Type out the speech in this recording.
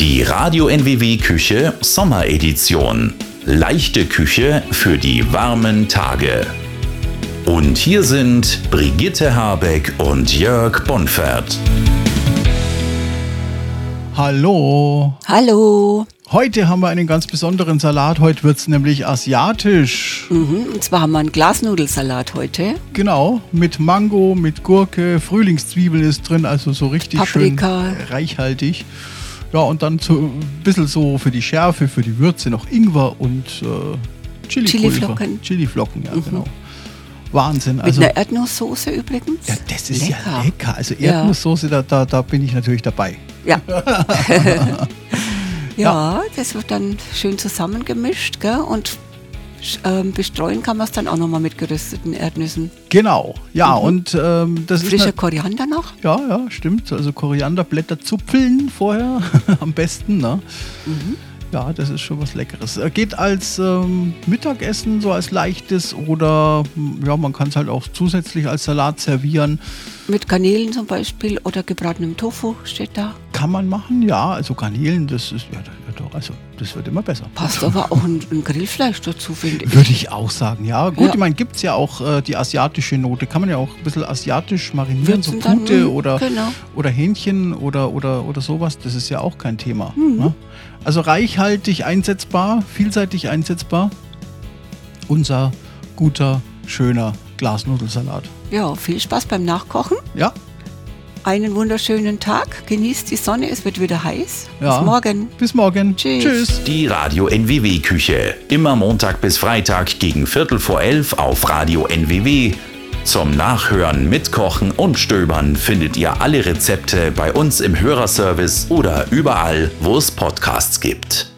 Die Radio NWW Küche Sommeredition. Leichte Küche für die warmen Tage. Und hier sind Brigitte Habeck und Jörg Bonfert. Hallo. Hallo. Heute haben wir einen ganz besonderen Salat. Heute wird es nämlich asiatisch. Und zwar haben wir einen Glasnudelsalat heute. Genau, mit Mango, mit Gurke, Frühlingszwiebeln ist drin, also so richtig Paprika. Schön reichhaltig. Ja, und dann so ein bisschen so für die Schärfe, für die Würze noch Ingwer und Chiliflocken. Chiliflocken, ja genau. Wahnsinn. Mit einer Erdnusssoße übrigens. Ja, das ist lecker. Ja lecker. Also Erdnusssoße, da bin ich natürlich dabei. Ja. Ja, das wird dann schön zusammengemischt, gell? Und bestreuen kann man es dann auch nochmal mit gerösteten Erdnüssen. Genau, ja. Und das Frischer ist Koriander noch? Ja, stimmt. Also Korianderblätter zupfeln vorher am besten, ne? Ja, das ist schon was Leckeres. Geht als Mittagessen, so als leichtes, oder ja, man kann es halt auch zusätzlich als Salat servieren. Mit Garnelen zum Beispiel oder gebratenem Tofu steht da. Kann man machen, ja. Also Garnelen, das ist also das wird immer besser. Passt aber auch ein Grillfleisch dazu, finde ich. Würde ich auch sagen, ja. Gut, Ja. ich meine, gibt es ja auch die asiatische Note. Kann man ja auch ein bisschen asiatisch marinieren, so Würzen dann, Pute oder Hähnchen oder sowas. Das ist ja auch kein Thema. Ne? Also reichhaltig einsetzbar, vielseitig einsetzbar. Unser guter, schöner Glasnudelsalat. Ja, viel Spaß beim Nachkochen. Ja, Einen wunderschönen Tag. Genießt die Sonne, es wird wieder heiß. ja. Bis morgen. Bis morgen. Tschüss. Die Radio NWW Küche. Immer Montag bis Freitag gegen 11:45 auf Radio NWW. Zum Nachhören, Mitkochen und Stöbern findet ihr alle Rezepte bei uns im Hörerservice oder überall, wo es Podcasts gibt.